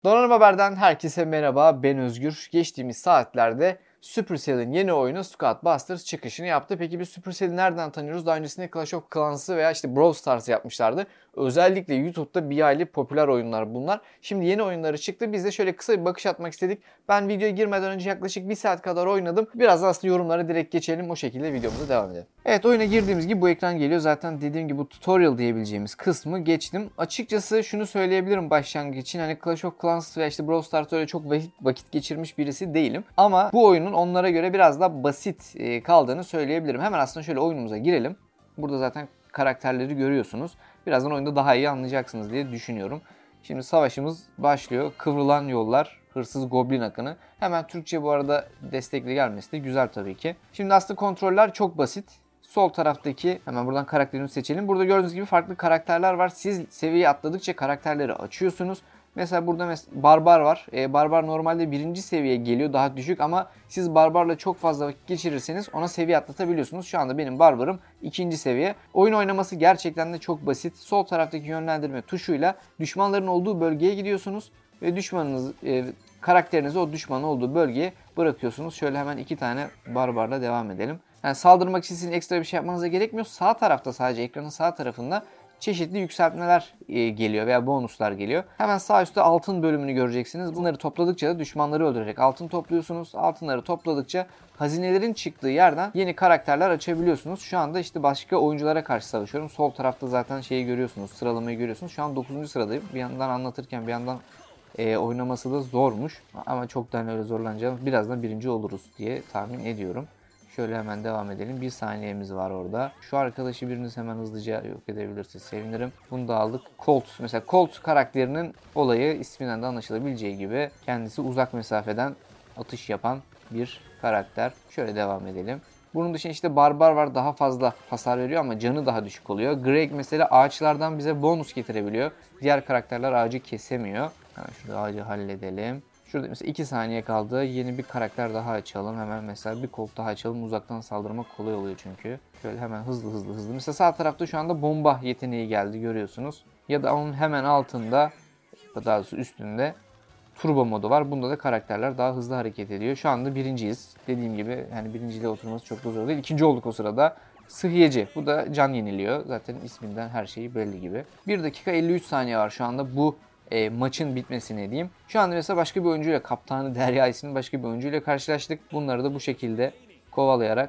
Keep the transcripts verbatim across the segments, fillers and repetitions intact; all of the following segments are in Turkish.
Donanım Haber'den herkese merhaba, ben Özgür. Geçtiğimiz saatlerde Supercell'in yeni oyunu Squad Busters çıkışını yaptı. Peki biz Supercell'i nereden tanıyoruz? Daha öncesinde Clash of Clans'ı veya işte Brawl Stars'ı yapmışlardı. Özellikle YouTube'da bir aylık popüler oyunlar bunlar. Şimdi yeni oyunları çıktı. Biz de şöyle kısa bir bakış atmak istedik. Ben videoya girmeden önce yaklaşık bir saat kadar oynadım. Biraz aslında yorumlara direkt geçelim. O şekilde videomuza devam edelim. Evet, oyuna girdiğimiz gibi bu ekran geliyor. Zaten dediğim gibi bu tutorial diyebileceğimiz kısmı geçtim. Açıkçası şunu söyleyebilirim başlangıç için. Hani Clash of Clans veya işte Brawl Stars'ta öyle çok vakit geçirmiş birisi değilim. Ama bu oyunun onlara göre biraz daha basit kaldığını söyleyebilirim. Hemen aslında şöyle oyunumuza girelim. Burada zaten karakterleri görüyorsunuz. Birazdan oyunda daha iyi anlayacaksınız diye düşünüyorum. Şimdi savaşımız başlıyor. Kıvrılan yollar, hırsız goblin akını. Hemen Türkçe bu arada destekli gelmesi de güzel tabii ki. Şimdi aslında kontroller çok basit. Sol taraftaki, hemen buradan karakterimizi seçelim. Burada gördüğünüz gibi farklı karakterler var. Siz seviyeyi atladıkça karakterleri açıyorsunuz. Mesela burada mes- Barbar var. Ee, Barbar normalde birinci seviyeye geliyor, daha düşük, ama siz Barbar'la çok fazla vakit geçirirseniz ona seviye atlatabiliyorsunuz. Şu anda benim Barbar'ım ikinci seviye. Oyun oynaması gerçekten de çok basit. Sol taraftaki yönlendirme tuşuyla düşmanların olduğu bölgeye gidiyorsunuz ve düşmanınız e, karakterinizi o düşmanın olduğu bölgeye bırakıyorsunuz. Şöyle hemen iki tane Barbar'la devam edelim. Yani saldırmak için sizin ekstra bir şey yapmanıza gerekmiyor. Sağ tarafta, sadece ekranın sağ tarafında çeşitli yükseltmeler geliyor veya bonuslar geliyor. Hemen sağ üstte altın bölümünü göreceksiniz. Bunları topladıkça da düşmanları öldürerek altın topluyorsunuz. Altınları topladıkça hazinelerin çıktığı yerden yeni karakterler açabiliyorsunuz. Şu anda işte başka oyunculara karşı savaşıyorum. Sol tarafta zaten şeyi görüyorsunuz, sıralamayı görüyorsunuz. Şu an dokuzuncu sıradayım. Bir yandan anlatırken bir yandan e, oynaması da zormuş. Ama çok da öyle zorlanacağım. Birazdan birinci oluruz diye tahmin ediyorum. Şöyle hemen devam edelim. Bir saniyemiz var orada. Şu arkadaşı biriniz hemen hızlıca yok edebilirse sevinirim. Bunu da aldık. Colt. Mesela Colt karakterinin olayı isminden de anlaşılabileceği gibi kendisi uzak mesafeden atış yapan bir karakter. Şöyle devam edelim. Bunun dışında işte Barbar var, daha fazla hasar veriyor ama canı daha düşük oluyor. Greg mesela ağaçlardan bize bonus getirebiliyor. Diğer karakterler ağacı kesemiyor. Hemen şurada ağacı halledelim. Şurada mesela iki saniye kaldı. Yeni bir karakter daha açalım. Hemen mesela bir Colt daha açalım. Uzaktan saldırmak kolay oluyor çünkü. Şöyle hemen hızlı hızlı hızlı. Mesela sağ tarafta şu anda bomba yeteneği geldi, görüyorsunuz. Ya da onun hemen altında, daha doğrusu üstünde turbo modu var. Bunda da karakterler daha hızlı hareket ediyor. Şu anda birinciyiz. Dediğim gibi yani birinciliğe oturması çok da zor değil. İkinci olduk o sırada. Sıhhiyeci. Bu da can yeniliyor. Zaten isminden her şeyi belli gibi. bir dakika elli üç saniye var şu anda bu E, maçın bitmesine diyeyim. Şu anda mesela başka bir oyuncuyla, Kaptanı Derya isimli başka bir oyuncuyla karşılaştık. Bunları da bu şekilde kovalayarak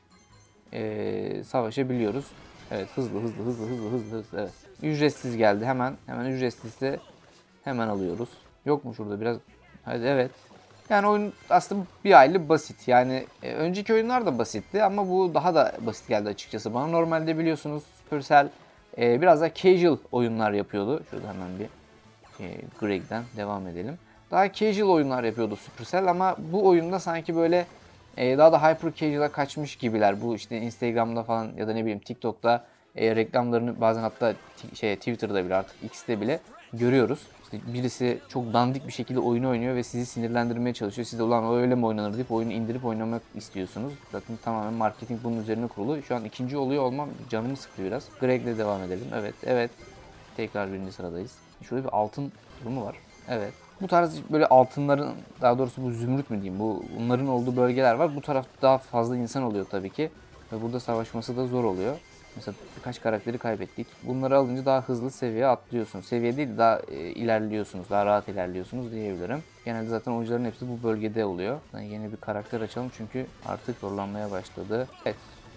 e, savaşabiliyoruz. Evet, hızlı hızlı hızlı hızlı hızlı hızlı. Evet. Ücretsiz geldi hemen. Hemen ücretsizse hemen alıyoruz. Yok mu şurada biraz? Hadi, evet. Yani oyun aslında bir aylık basit. Yani e, önceki oyunlar da basitti ama bu daha da basit geldi açıkçası bana. Normalde biliyorsunuz Supercell e, biraz daha casual oyunlar yapıyordu. Şurada hemen bir Greg'den devam edelim. Daha casual oyunlar yapıyordu Supercell ama bu oyunda sanki böyle e, daha da hyper casual'a kaçmış gibiler. Bu işte Instagram'da falan ya da ne bileyim TikTok'ta e, reklamlarını bazen, hatta şey Twitter'da bile, artık X'te bile görüyoruz. İşte birisi çok dandik bir şekilde oyunu oynuyor ve sizi sinirlendirmeye çalışıyor. Siz de ulan o öyle mi oynanır deyip oyunu indirip oynamak istiyorsunuz. Zaten tamamen marketing bunun üzerine kurulu. Şu an ikinci oluyor olmam canımı sıktı biraz. Greg'le devam edelim. Evet, evet. Tekrar birinci sıradayız. Şurada bir altın durumu var. Evet. Bu tarz böyle altınların, daha doğrusu bu zümrüt mü diyeyim, bu bunların olduğu bölgeler var. Bu tarafta daha fazla insan oluyor tabii ki. Ve burada savaşması da zor oluyor. Mesela birkaç karakteri kaybettik. Bunları alınca daha hızlı seviye atlıyorsunuz. Seviye değil, daha e, ilerliyorsunuz. Daha rahat ilerliyorsunuz diyebilirim. Genelde zaten oyuncuların hepsi bu bölgede oluyor. Yani yeni bir karakter açalım çünkü artık zorlanmaya başladı. Evet.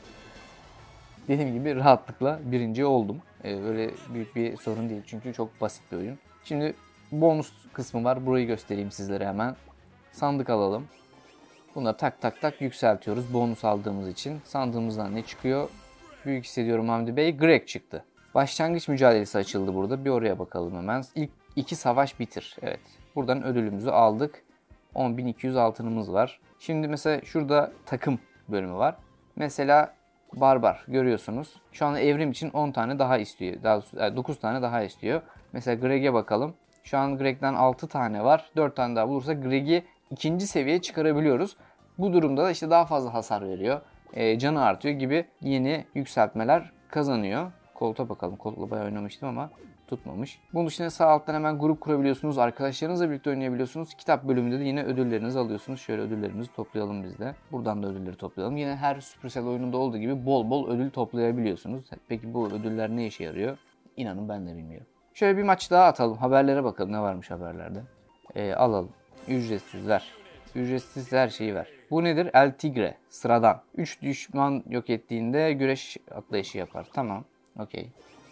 Dediğim gibi rahatlıkla birinci oldum. Ee, böyle büyük bir sorun değil çünkü çok basit bir oyun. Şimdi bonus kısmı var. Burayı göstereyim sizlere hemen. Sandık alalım. Bunları tak tak tak yükseltiyoruz bonus aldığımız için. Sandığımızdan ne çıkıyor? Büyük hissediyorum Hamdi Bey. Greg çıktı. Başlangıç mücadelesi açıldı burada. Bir oraya bakalım hemen. İlk iki savaş bitir. Evet. Buradan ödülümüzü aldık. on bin iki yüz altınımız var. Şimdi mesela şurada takım bölümü var. Mesela Barbar görüyorsunuz. Şu an evrim için on tane daha istiyor. Daha dokuz tane daha istiyor. Mesela Greg'e bakalım. Şu an Greg'den altı tane var. dört tane daha bulursa Greg'i ikinci seviyeye çıkarabiliyoruz. Bu durumda da işte daha fazla hasar veriyor. E, canı artıyor gibi yeni yükseltmeler kazanıyor. Colt'a bakalım. Colt'la bayağı oynamıştım ama Tutmamış. Bunun dışında sağ alttan hemen grup kurabiliyorsunuz. Arkadaşlarınızla birlikte oynayabiliyorsunuz. Kitap bölümünde de yine ödüllerinizi alıyorsunuz. Şöyle ödüllerimizi toplayalım biz de. Buradan da ödülleri toplayalım. Yine her Supercell oyununda olduğu gibi bol bol ödül toplayabiliyorsunuz. Peki bu ödüller ne işe yarıyor? İnanın ben de bilmiyorum. Şöyle bir maç daha atalım. Haberlere bakalım ne varmış haberlerde. Ee, alalım. Ücretsizler. Ücretsiz her şeyi ver. Bu nedir? El Tigre. Sıradan. üç düşman yok ettiğinde güreş atlayışı yapar. Tamam. Okey.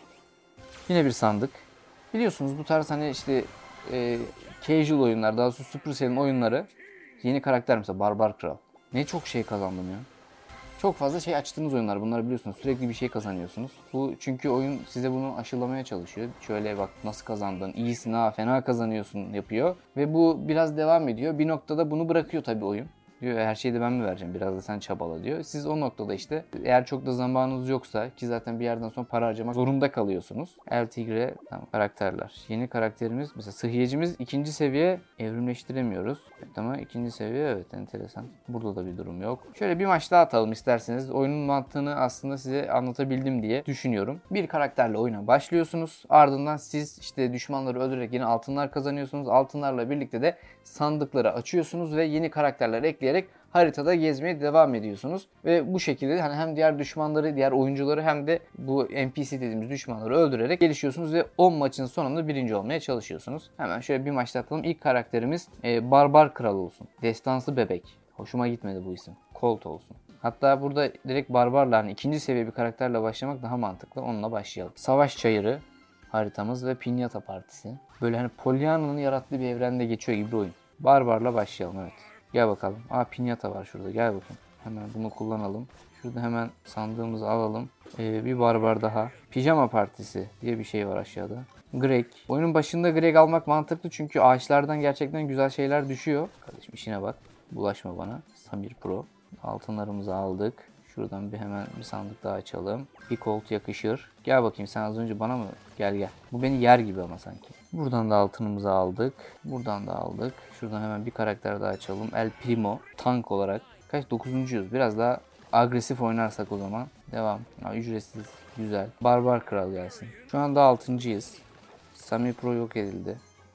Yine bir sandık. Biliyorsunuz bu tarz hani işte e, casual oyunlar, daha doğrusu Supercell'in oyunları, yeni karakter mesela Barbar Kral. Ne çok şey kazandım ya. Çok fazla şey açtığınız oyunlar bunlar, biliyorsunuz. Sürekli bir şey kazanıyorsunuz. Bu çünkü oyun size bunu aşılamaya çalışıyor. Şöyle bak nasıl kazandın, iyisin ha, fena kazanıyorsun yapıyor. Ve bu biraz devam ediyor. Bir noktada bunu bırakıyor tabii oyun. Diyor her şeyi de ben mi vereceğim, biraz da sen çabala diyor. Siz o noktada işte eğer çok da zamanınız yoksa, ki zaten bir yerden sonra para harcamak zorunda kalıyorsunuz. El Tigre, tamam, karakterler. Yeni karakterimiz mesela sıhhiyecimiz ikinci seviye, evrimleştiremiyoruz. Evet, ama ikinci seviye, evet, enteresan. Burada da bir durum yok. Şöyle bir maç daha atalım isterseniz. Oyunun mantığını aslında size anlatabildim diye düşünüyorum. Bir karakterle oyuna başlıyorsunuz. Ardından siz işte düşmanları öldürerek yeni altınlar kazanıyorsunuz. Altınlarla birlikte de sandıkları açıyorsunuz ve yeni karakterler ekleyerek haritada gezmeye devam ediyorsunuz. Ve bu şekilde hani hem diğer düşmanları, diğer oyuncuları hem de bu N P C dediğimiz düşmanları öldürerek gelişiyorsunuz ve on maçın sonunda birinci olmaya çalışıyorsunuz. Hemen şöyle bir maç atalım. İlk karakterimiz e, Barbar Kral olsun. Destansı bebek. Hoşuma gitmedi bu isim. Colt olsun. Hatta burada direkt Barbar'la hani ikinci seviye bir karakterle başlamak daha mantıklı. Onunla başlayalım. Savaş Çayırı haritamız ve Pinyata Partisi. Böyle hani Pollyanna'nın yarattığı bir evrende geçiyor gibi bir oyun. Barbar'la başlayalım, evet. Gel bakalım. Aa, pinyata var şurada. Gel bakayım. Hemen bunu kullanalım. Şurada hemen sandığımızı alalım. Ee, bir barbar daha. Pijama Partisi diye bir şey var aşağıda. Greg. Oyunun başında Greg almak mantıklı çünkü ağaçlardan gerçekten güzel şeyler düşüyor. Kardeşim işine bak. Bulaşma bana. Samir Pro. Altınlarımızı aldık. Şuradan bir hemen bir sandık daha açalım. Bir Colt yakışır. Gel bakayım, sen az önce bana mı? Gel gel. Bu beni yer gibi ama sanki. Buradan da altınımızı aldık. Buradan da aldık. Şuradan hemen bir karakter daha açalım. El Primo. Tank olarak. Kaç? dokuzuncuyuz. Biraz daha agresif oynarsak o zaman. Devam. Ha, ücretsiz. Güzel. Barbar Kral gelsin. Şu anda altıncıyız. Samir Pro yok edildi.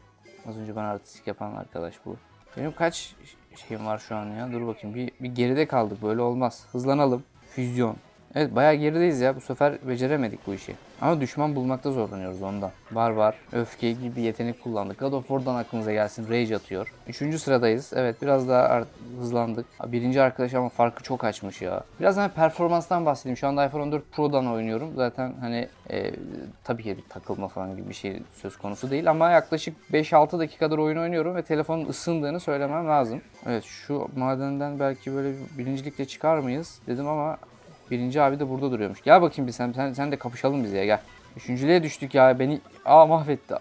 Az önce bana artistik yapan arkadaş bu. Benim kaç şeyim var şu an ya? Dur bakayım. Bir, bir geride kaldık. Böyle olmaz. Hızlanalım. Füzyon. Evet, bayağı gerideyiz ya. Bu sefer beceremedik bu işi. Ama düşman bulmakta zorlanıyoruz ondan. Barbar, öfke gibi bir yetenek kullandık. God of War'dan aklınıza gelsin. Rage atıyor. Üçüncü sıradayız. Evet, biraz daha hızlandık. Birinci arkadaş ama farkı çok açmış ya. Biraz hani performanstan bahsedeyim. Şu anda iPhone on dört Pro'dan oynuyorum. Zaten hani e, tabii ki bir takılma falan gibi bir şey söz konusu değil. Ama yaklaşık beş altı dakikadır oyun oynuyorum ve telefonun ısındığını söylemem lazım. Evet, şu madenden belki böyle birincilikle çıkar mıyız dedim ama birinci abi de burada duruyormuş. Gel bakayım bir sen, sen, sen de kapışalım bize ya, gel. Üçüncülüğe düştük ya, beni aa mahvetti.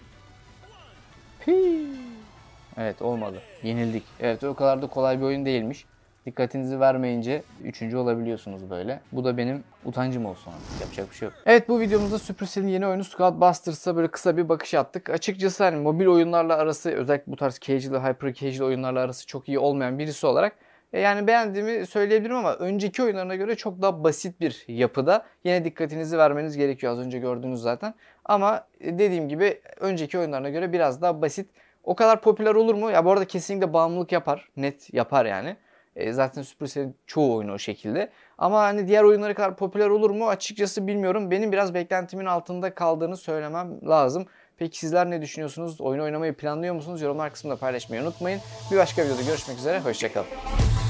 Pii. Evet, olmadı. Yenildik. Evet, o kadar da kolay bir oyun değilmiş. Dikkatinizi vermeyince üçüncü olabiliyorsunuz böyle. Bu da benim utancım olsun artık. Yapacak bir şey yok. Evet, bu videomuzda Supercell'in yeni oyunu Squad Busters'a böyle kısa bir bakış attık. Açıkçası hani mobil oyunlarla arası, özellikle bu tarz casual, hyper casual oyunlarla arası çok iyi olmayan birisi olarak yani beğendiğimi söyleyebilirim ama önceki oyunlarına göre çok daha basit bir yapıda. Yine dikkatinizi vermeniz gerekiyor, az önce gördünüz zaten. Ama dediğim gibi önceki oyunlarına göre biraz daha basit. O kadar popüler olur mu? Ya bu arada kesinlikle bağımlılık yapar. Net yapar yani. E, zaten Supercell'in çoğu oyunu o şekilde. Ama hani diğer oyunlara kadar popüler olur mu? Açıkçası bilmiyorum. Benim biraz beklentimin altında kaldığını söylemem lazım. Peki sizler ne düşünüyorsunuz? Oyun oynamayı planlıyor musunuz? Yorumlar kısmında paylaşmayı unutmayın. Bir başka videoda görüşmek üzere. Hoşça kalın.